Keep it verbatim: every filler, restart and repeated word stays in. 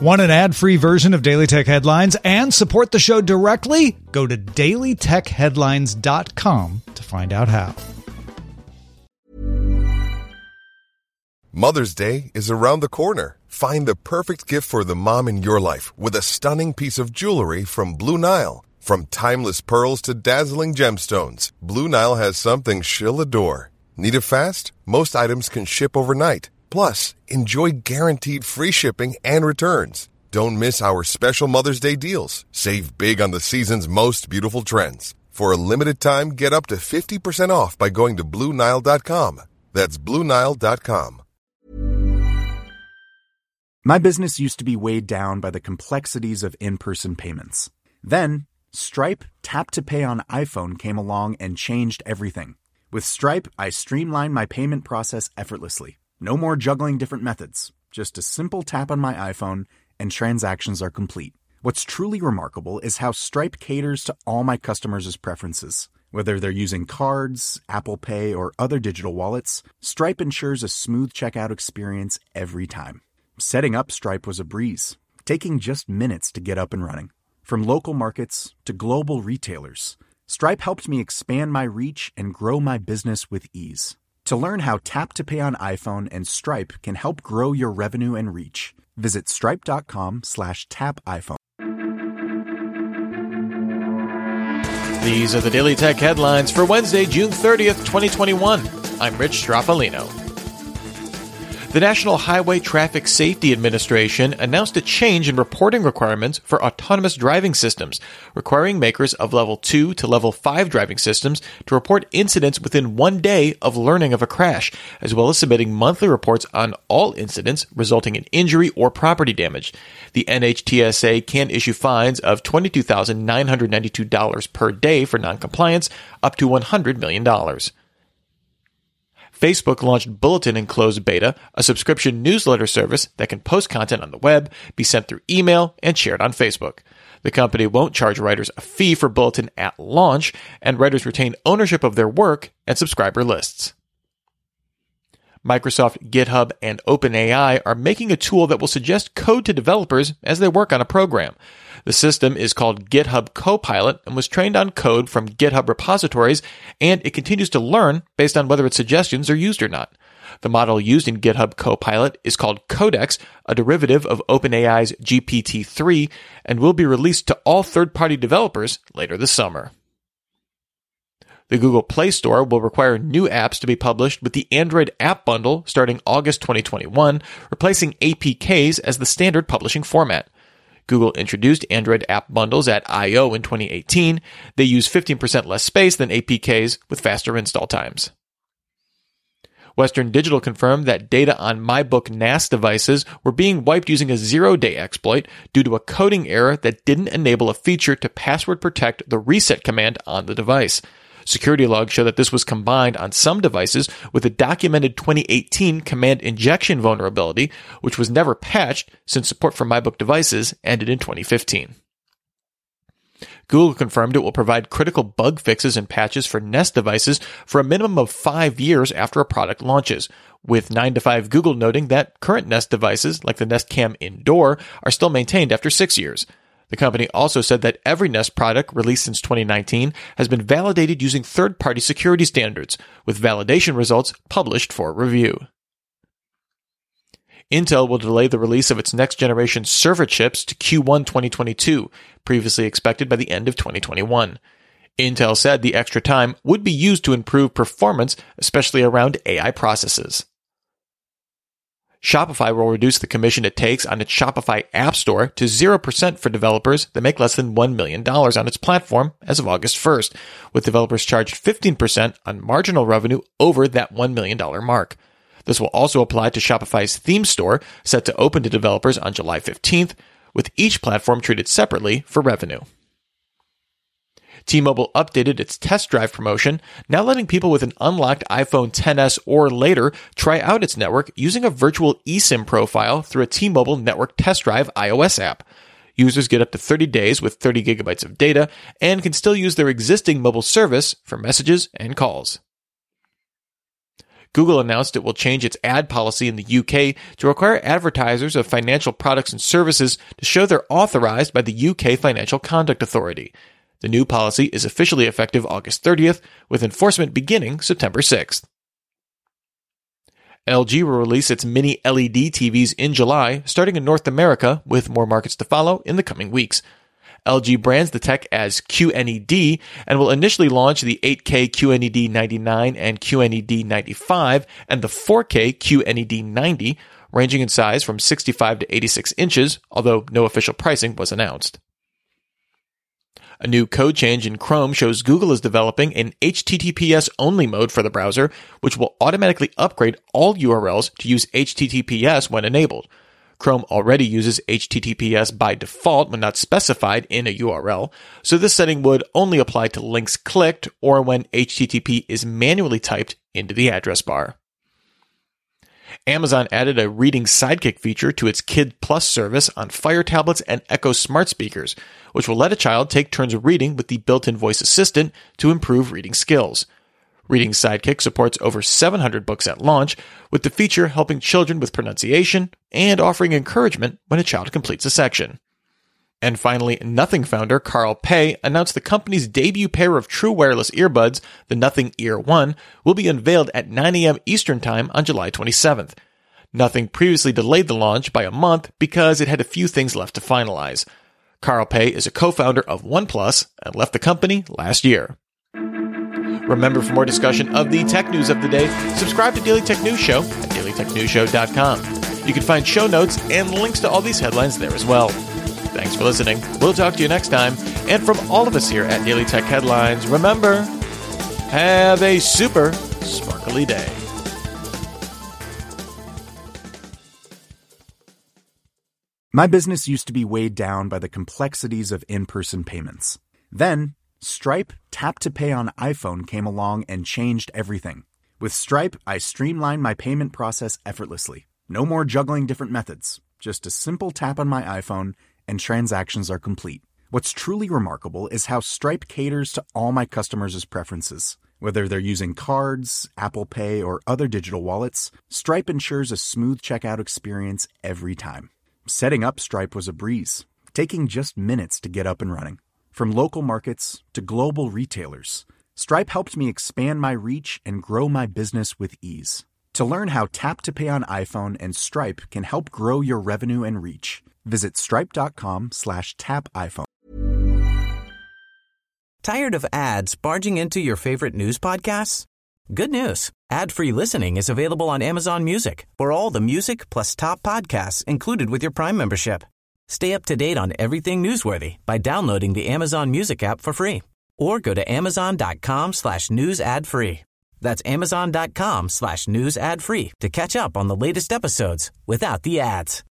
Want an ad-free version of Daily Tech Headlines and support the show directly? Go to daily tech headlines dot com to find out how. Mother's Day is around the corner. Find the perfect gift for the mom in your life with a stunning piece of jewelry from Blue Nile. From timeless pearls to dazzling gemstones, Blue Nile has something she'll adore. Need it fast? Most items can ship overnight. Plus, enjoy guaranteed free shipping and returns. Don't miss our special Mother's Day deals. Save big on the season's most beautiful trends. For a limited time, get up to fifty percent off by going to blue nile dot com. That's blue nile dot com. My business used to be weighed down by the complexities of in-person payments. Then, Stripe Tap to Pay on iPhone came along and changed everything. With Stripe, I streamlined my payment process effortlessly. No more juggling different methods. Just a simple tap on my iPhone and transactions are complete. What's truly remarkable is how Stripe caters to all my customers' preferences. Whether they're using cards, Apple Pay, or other digital wallets, Stripe ensures a smooth checkout experience every time. Setting up Stripe was a breeze, taking just minutes to get up and running. From local markets to global retailers, Stripe helped me expand my reach and grow my business with ease. To learn how Tap to Pay on iPhone and Stripe can help grow your revenue and reach, visit stripe.com slash tap iPhone. These are the Daily Tech headlines for Wednesday, June thirtieth, twenty twenty-one. I'm Rich Straffolino. The National Highway Traffic Safety Administration announced a change in reporting requirements for autonomous driving systems, requiring makers of Level two to Level five driving systems to report incidents within one day of learning of a crash, as well as submitting monthly reports on all incidents resulting in injury or property damage. The N H T S A can issue fines of twenty-two thousand nine hundred ninety-two dollars per day for noncompliance, up to one hundred million dollars. Facebook launched Bulletin in closed beta, a subscription newsletter service that can post content on the web, be sent through email, and shared on Facebook. The company won't charge writers a fee for Bulletin at launch, and writers retain ownership of their work and subscriber lists. Microsoft, GitHub, and OpenAI are making a tool that will suggest code to developers as they work on a program. The system is called GitHub Copilot and was trained on code from GitHub repositories, and it continues to learn based on whether its suggestions are used or not. The model used in GitHub Copilot is called Codex, a derivative of OpenAI's G P T three, and will be released to all third-party developers later this summer. The Google Play Store will require new apps to be published with the Android App Bundle starting August twenty twenty-one, replacing A P Ks as the standard publishing format. Google introduced Android app bundles at I O in twenty eighteen. They use fifteen percent less space than A P Ks with faster install times. Western Digital confirmed that data on MyBook N A S devices were being wiped using a zero-day exploit due to a coding error that didn't enable a feature to password protect the reset command on the device. Security logs show that this was combined on some devices with a documented twenty eighteen command injection vulnerability, which was never patched since support for MyBook devices ended in twenty fifteen. Google confirmed it will provide critical bug fixes and patches for Nest devices for a minimum of five years after a product launches, with nine to five Google noting that current Nest devices, like the Nest Cam Indoor, are still maintained after six years. The company also said that every Nest product released since twenty nineteen has been validated using third-party security standards, with validation results published for review. Intel will delay the release of its next-generation server chips to Q one twenty twenty-two, previously expected by the end of twenty twenty-one. Intel said the extra time would be used to improve performance, especially around A I processes. Shopify will reduce the commission it takes on its Shopify App Store to zero percent for developers that make less than one million dollars on its platform as of August first, with developers charged fifteen percent on marginal revenue over that one million dollars mark. This will also apply to Shopify's theme store, set to open to developers on July fifteenth, with each platform treated separately for revenue. T-Mobile updated its test drive promotion, now letting people with an unlocked iPhone X S or later try out its network using a virtual eSIM profile through a T-Mobile Network Test Drive iOS app. Users get up to thirty days with thirty gigabytes of data and can still use their existing mobile service for messages and calls. Google announced it will change its ad policy in the U K to require advertisers of financial products and services to show they're authorized by the U K Financial Conduct Authority. The new policy is officially effective August thirtieth, with enforcement beginning September sixth. L G will release its mini L E D T Vs in July, starting in North America, with more markets to follow in the coming weeks. L G brands the tech as Q N E D and will initially launch the eight K Q N E D ninety-nine and Q N E D ninety-five and the four K Q N E D ninety, ranging in size from sixty-five to eighty-six inches, although no official pricing was announced. A new code change in Chrome shows Google is developing an H T T P S-only mode for the browser, which will automatically upgrade all U R Ls to use H T T P S when enabled. Chrome already uses H T T P S by default when not specified in a U R L, so this setting would only apply to links clicked or when H T T P is manually typed into the address bar. Amazon added a Reading Sidekick feature to its Kid Plus service on Fire tablets and Echo smart speakers, which will let a child take turns reading with the built-in voice assistant to improve reading skills. Reading Sidekick supports over seven hundred books at launch, with the feature helping children with pronunciation and offering encouragement when a child completes a section. And finally, Nothing founder Carl Pei announced the company's debut pair of true wireless earbuds, the Nothing Ear one, will be unveiled at nine a.m. Eastern Time on July twenty-seventh. Nothing previously delayed the launch by a month because it had a few things left to finalize. Carl Pei is a co-founder of OnePlus and left the company last year. Remember, for more discussion of the tech news of the day, subscribe to Daily Tech News Show at daily tech news show dot com. You can find show notes and links to all these headlines there as well. Thanks for listening. We'll talk to you next time. And from all of us here at Daily Tech Headlines, remember, have a super sparkly day. My business used to be weighed down by the complexities of in-person payments. Then, Stripe Tap to Pay on iPhone came along and changed everything. With Stripe, I streamlined my payment process effortlessly. No more juggling different methods. Just a simple tap on my iPhone and transactions are complete. What's truly remarkable is how Stripe caters to all my customers' preferences. Whether they're using cards, Apple Pay, or other digital wallets, Stripe ensures a smooth checkout experience every time. Setting up Stripe was a breeze, taking just minutes to get up and running. From local markets to global retailers, Stripe helped me expand my reach and grow my business with ease. To learn how Tap to Pay on iPhone and Stripe can help grow your revenue and reach, visit stripe.com slash tap iPhone. Tired of ads barging into your favorite news podcasts? Good news. Ad-free listening is available on Amazon Music for all the music plus top podcasts included with your Prime membership. Stay up to date on everything newsworthy by downloading the Amazon Music app for free or go to amazon.com slash news ad free. That's amazon.com slash news ad free to catch up on the latest episodes without the ads.